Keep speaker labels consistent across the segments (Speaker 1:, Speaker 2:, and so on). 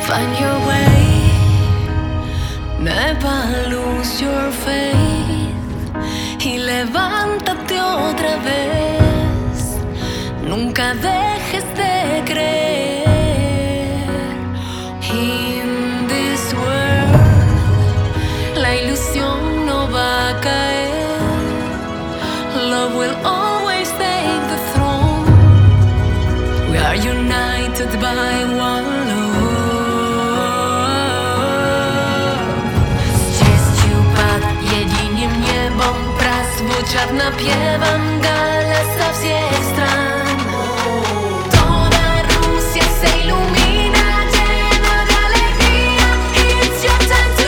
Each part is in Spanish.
Speaker 1: Find your way, never lose your faith y levántate otra vez. Nunca dejes de creer. In this world, la ilusión no va a caer. Love will always take the throne. We are united by one love. Звучат напевом голоса всех стран. Toda Rusia se ilumina, llena de alegría. It's your time to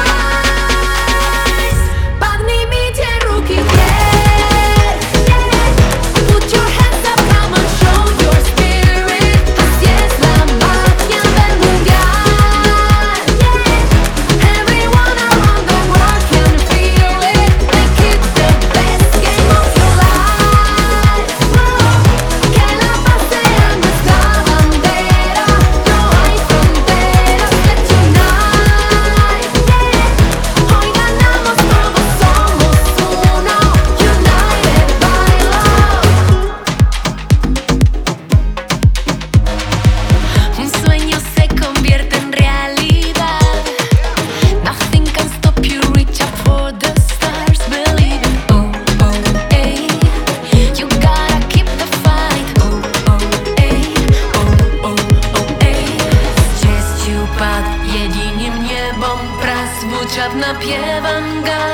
Speaker 1: rise. Поднимите руки вверх. Put your hands up, come on, show your spirit. Así es la magia del mundial. Everyone around the world can feel it. Make it the best game of your life. Que la paz sea nuestra bandera. No hay fronteras, let's unite. Hoy ganamos, todos somos uno. United by love. Un sueño se convierte en realidad. Nothing can stop you, reach up for the stars. Believe it, oh, oh, ay. You gotta keep the fight, oh, oh, ay. Oh, oh, oh, ay. Z czестью под единым небом прозвучат напевом